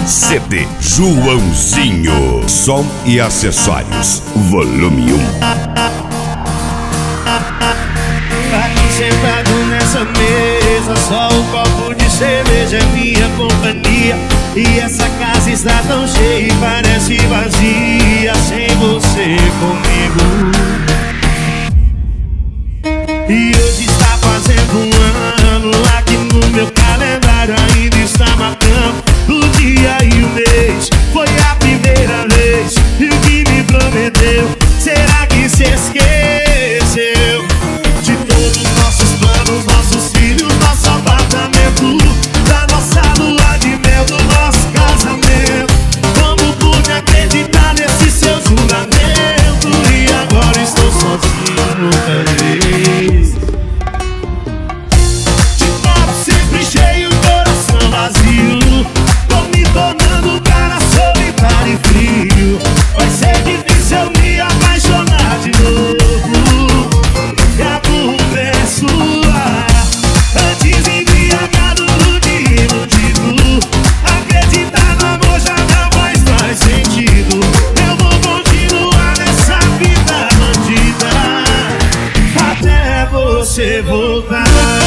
CD Joãozinho. Som e acessórios, volume 1. Aqui sentado nessa mesa, só um copo de cerveja é minha companhia. E essa casa está tão cheia e parece vazia sem você comigo. E hoje está fazendo um ano, aqui no meu calendário ainda está marcando o dia e o mês. Foi a primeira vez, e o que me prometeu, será que se esqueceu? De todos os nossos planos, nossos filhos, nosso apartamento, da nossa lua de mel, do nosso casamento. Como pude acreditar nesse seu juramento? E agora estou sozinho outra vez. De copo sempre cheio, coração vazio, tô me tornando um cara solitário e frio. Vai ser difícil eu me apaixonar de novo, e a culpa é sua. Antes embriagado do que iludido, acreditar no amor já não faz mais sentido. Eu vou continuar nessa vida bandida até você voltar.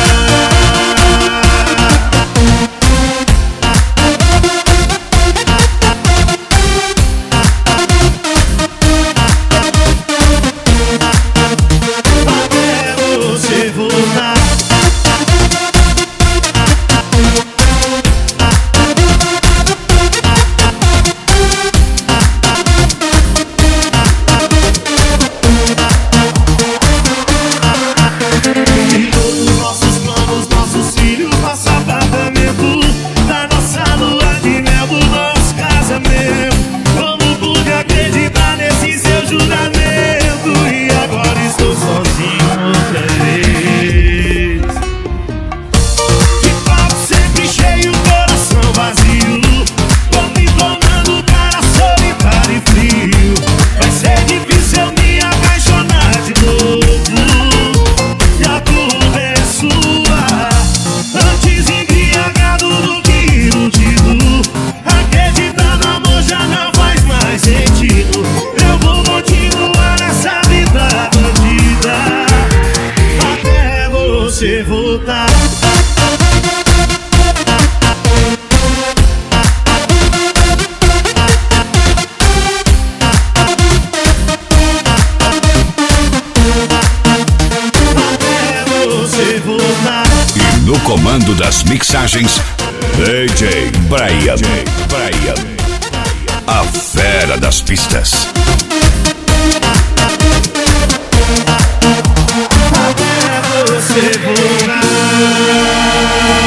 Voltar. E no comando das mixagens, DJ Brian, a fera das pistas.